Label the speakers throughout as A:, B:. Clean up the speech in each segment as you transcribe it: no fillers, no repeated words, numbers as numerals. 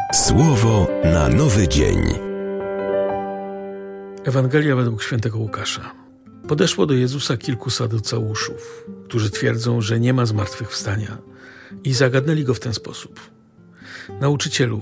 A: Słowo na nowy dzień.
B: Ewangelia według świętego Łukasza. Podeszło do Jezusa kilku saduceuszów, którzy twierdzą, że nie ma zmartwychwstania, i zagadnęli go w ten sposób. Nauczycielu,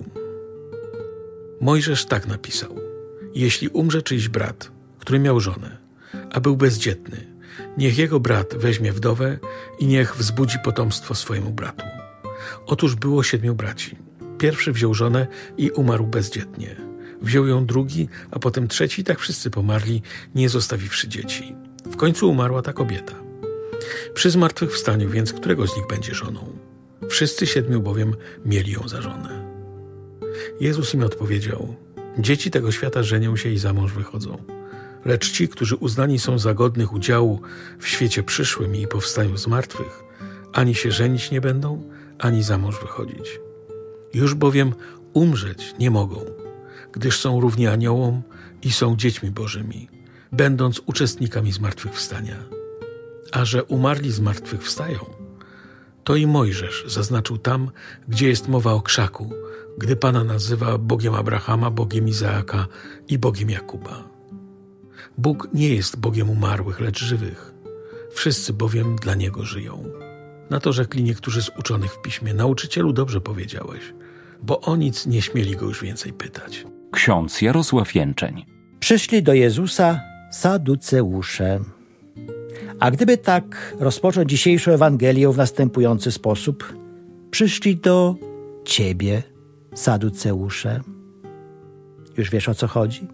B: Mojżesz tak napisał: jeśli umrze czyjś brat, który miał żonę, a był bezdzietny, niech jego brat weźmie wdowę i niech wzbudzi potomstwo swojemu bratu. Otóż było 7 braci. Pierwszy wziął żonę i umarł bezdzietnie. Wziął ją drugi, a potem trzeci, tak wszyscy pomarli, nie zostawiwszy dzieci. W końcu umarła ta kobieta. Przy zmartwychwstaniu więc którego z nich będzie żoną? Wszyscy 7 bowiem mieli ją za żonę. Jezus im odpowiedział: dzieci tego świata żenią się i za mąż wychodzą. Lecz ci, którzy uznani są za godnych udziału w świecie przyszłym i powstaniu z martwych, ani się żenić nie będą, ani za mąż wychodzić. Już bowiem umrzeć nie mogą, gdyż są równi aniołom i są dziećmi bożymi, będąc uczestnikami zmartwychwstania. A że umarli zmartwychwstają, to i Mojżesz zaznaczył tam, gdzie jest mowa o krzaku, gdy Pana nazywa Bogiem Abrahama, Bogiem Izaaka i Bogiem Jakuba. Bóg nie jest Bogiem umarłych, lecz żywych. Wszyscy bowiem dla Niego żyją. Na to rzekli niektórzy z uczonych w piśmie: nauczycielu, dobrze powiedziałeś, bo o nic nie śmieli go już więcej pytać.
C: Ksiądz Jarosław Jęczeń.
D: Przyszli do Jezusa saduceusze. A gdyby tak rozpocząć dzisiejszą Ewangelię w następujący sposób: przyszli do Ciebie, saduceusze. Już wiesz, o co chodzi?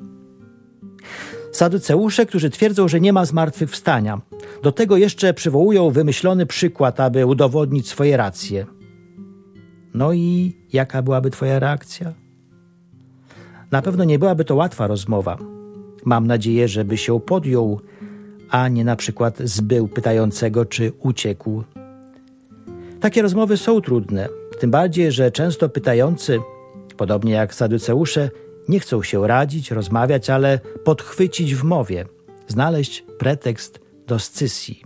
D: Saduceusze, którzy twierdzą, że nie ma zmartwychwstania. Do tego jeszcze przywołują wymyślony przykład, aby udowodnić swoje racje. No i jaka byłaby Twoja reakcja? Na pewno nie byłaby to łatwa rozmowa. Mam nadzieję, że by się podjął, a nie na przykład zbył pytającego, czy uciekł. Takie rozmowy są trudne, tym bardziej, że często pytający, podobnie jak saduceusze, nie chcą się radzić, rozmawiać, ale podchwycić w mowie, znaleźć pretekst do scysji.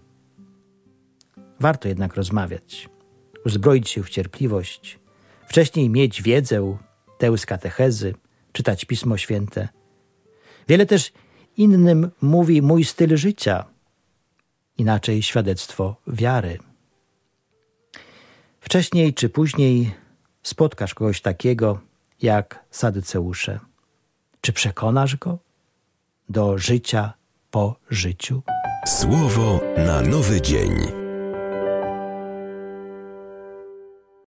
D: Warto jednak rozmawiać, uzbroić się w cierpliwość, wcześniej mieć wiedzę, tę z katechezy, czytać Pismo Święte. Wiele też innym mówi mój styl życia, inaczej świadectwo wiary. Wcześniej czy później spotkasz kogoś takiego jak saduceusze. Czy przekonasz go do życia po życiu?
A: Słowo na nowy dzień.